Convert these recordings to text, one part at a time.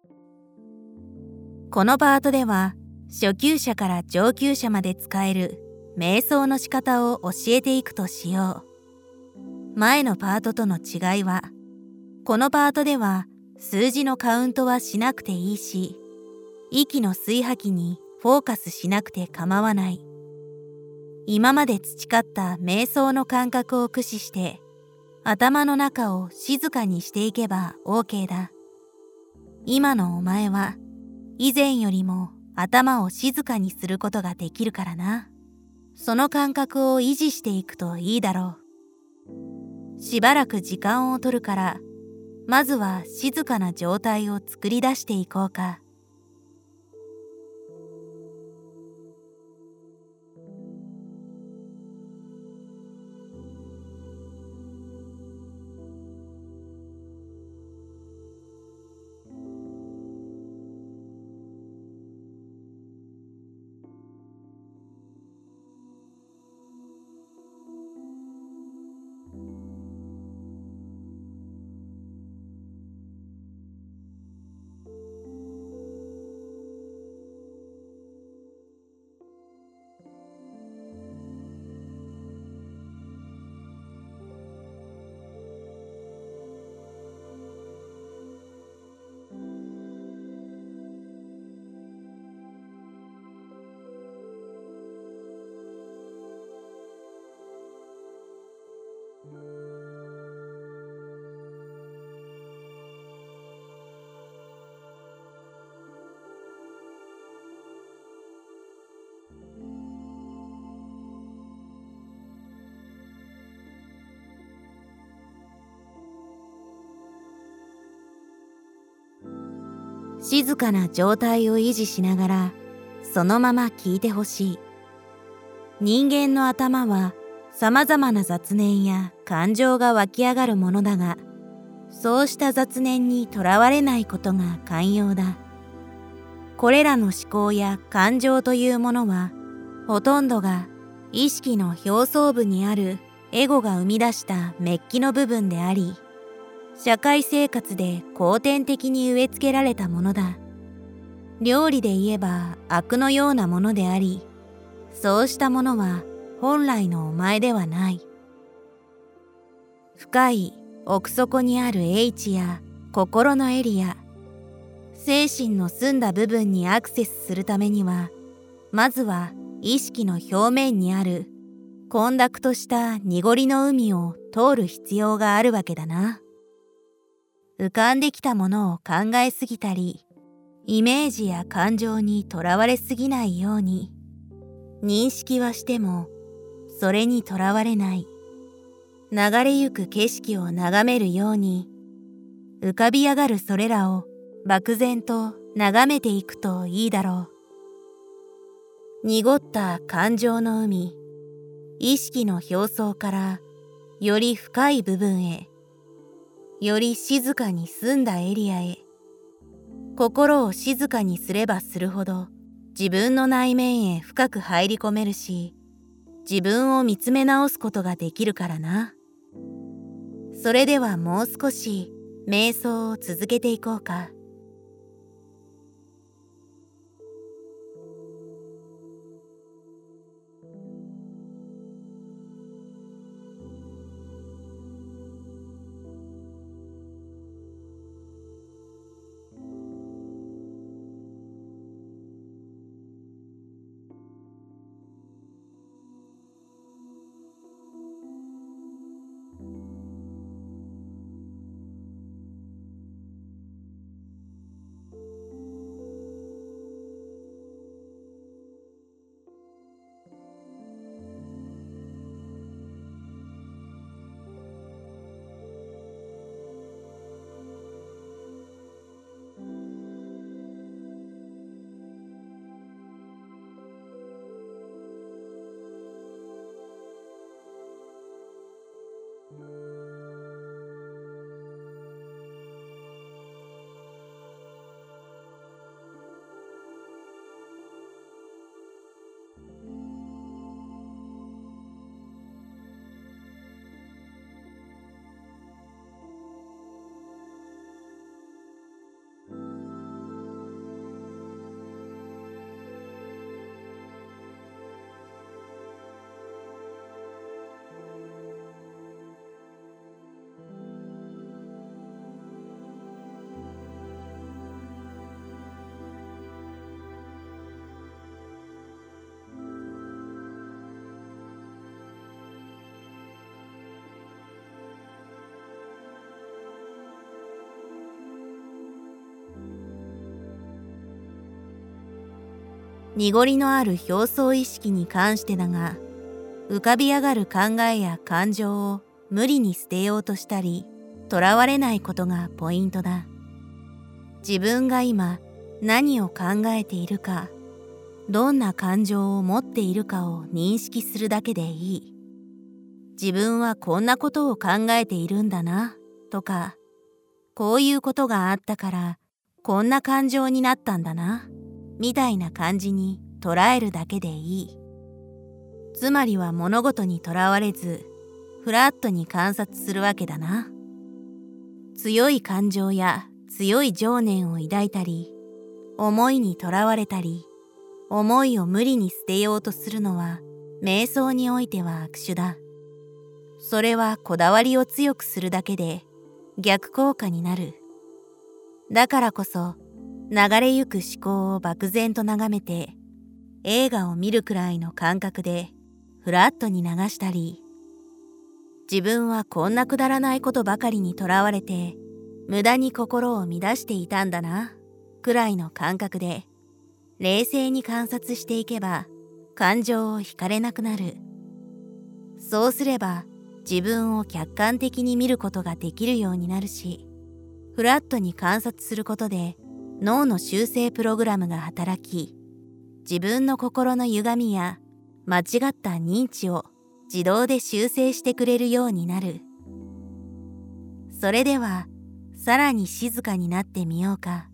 このパートでは初級者から上級者まで使える瞑想の仕方を教えていくとしよう。前のパートとの違いは、このパートでは数字のカウントはしなくていいし、息の吸い吐きにフォーカスしなくて構わない。今まで培った瞑想の感覚を駆使して頭の中を静かにしていけば OK だ。今のお前は以前よりも頭を静かにすることができるからな。その感覚を維持していくといいだろう。しばらく時間を取るから、まずは静かな状態を作り出していこうか。静かな状態を維持しながらそのまま聞いてほしい。人間の頭は様々な雑念や感情が湧き上がるものだが、そうした雑念にとらわれないことが肝要だ。これらの思考や感情というものは、ほとんどが意識の表層部にあるエゴが生み出したメッキの部分であり、社会生活で後天的に植え付けられたものだ。料理で言えば悪のようなものであり、そうしたものは本来のお前ではない。深い奥底にある英知や心のエリア、精神の澄んだ部分にアクセスするためには、まずは意識の表面にある混濁とした濁りの海を通る必要があるわけだな。浮かんできたものを考えすぎたり、イメージや感情にとらわれすぎないように、認識はしてもそれにとらわれない、流れゆく景色を眺めるように、浮かび上がるそれらを漠然と眺めていくといいだろう。濁った感情の海、意識の表層からより深い部分へ、より静かに澄んだエリアへ。心を静かにすればするほど自分の内面へ深く入り込めるし、自分を見つめ直すことができるからな。それではもう少し瞑想を続けていこうか。 濁りのある表層意識に関してだが、浮かび上がる考えや感情を無理に捨てようとしたり、とらわれないことがポイントだ。自分が今何を考えているか、どんな感情を持っているかを認識するだけでいい。自分はこんなことを考えているんだな、とか、こういうことがあったからこんな感情になったんだな、みたいな感じに捉えるだけでいい。つまりは物事にとらわれず、フラットに観察するわけだな。強い感情や強い情念を抱いたり、思いにとらわれたり、思いを無理に捨てようとするのは、瞑想においては悪手だ。それはこだわりを強くするだけで逆効果になる。だからこそ、流れゆく思考を漠然と眺めて、映画を見るくらいの感覚でフラットに流したり、自分はこんなくだらないことばかりにとらわれて、無駄に心を乱していたんだな、くらいの感覚で、冷静に観察していけば、感情を惹かれなくなる。そうすれば、自分を客観的に見ることができるようになるし、フラットに観察することで、脳の修正プログラムが働き、自分の心の歪みや間違った認知を自動で修正してくれるようになる。それでは、さらに静かになってみようか。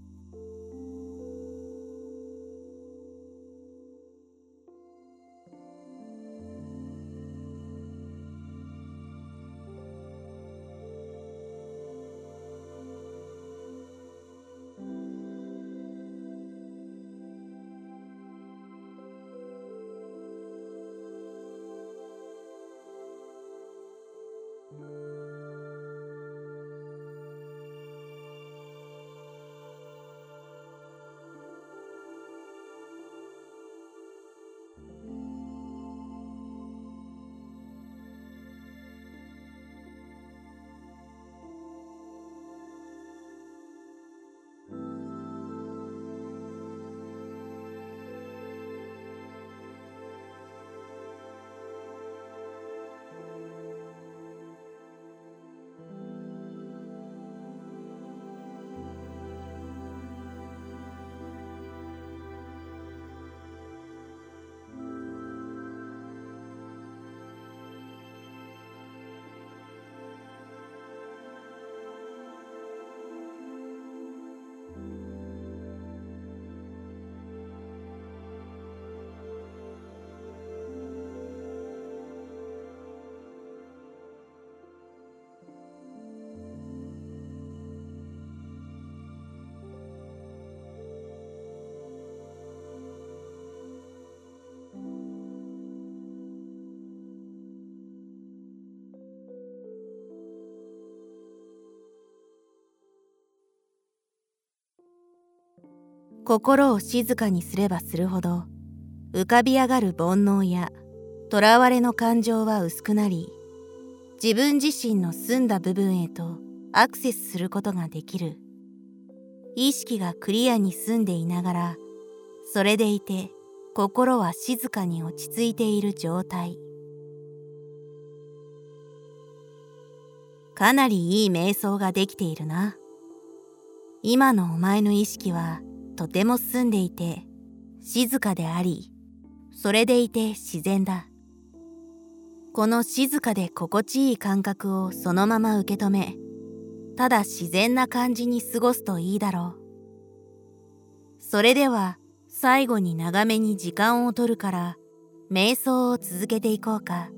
心を静かにすればするほど、浮かび上がる煩悩やとらわれの感情は薄くなり、自分自身の澄んだ部分へとアクセスすることができる。意識がクリアに澄んでいながら、それでいて心は静かに落ち着いている状態。かなりいい瞑想ができているな。今のお前の意識はとても澄んでいて静かであり、それでいて自然だ。この静かで心地いい感覚をそのまま受け止め、ただ自然な感じに過ごすといいだろう。それでは最後に長めに時間を取るから、瞑想を続けていこうか。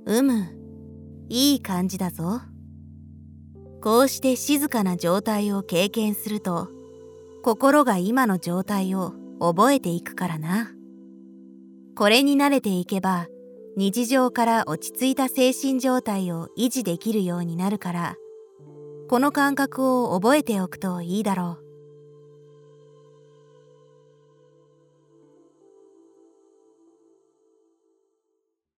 いい感じだぞ。こうして静かな状態を経験すると、心が今の状態を覚えていくからな。これに慣れていけば、日常から落ち着いた精神状態を維持できるようになるから、この感覚を覚えておくといいだろう。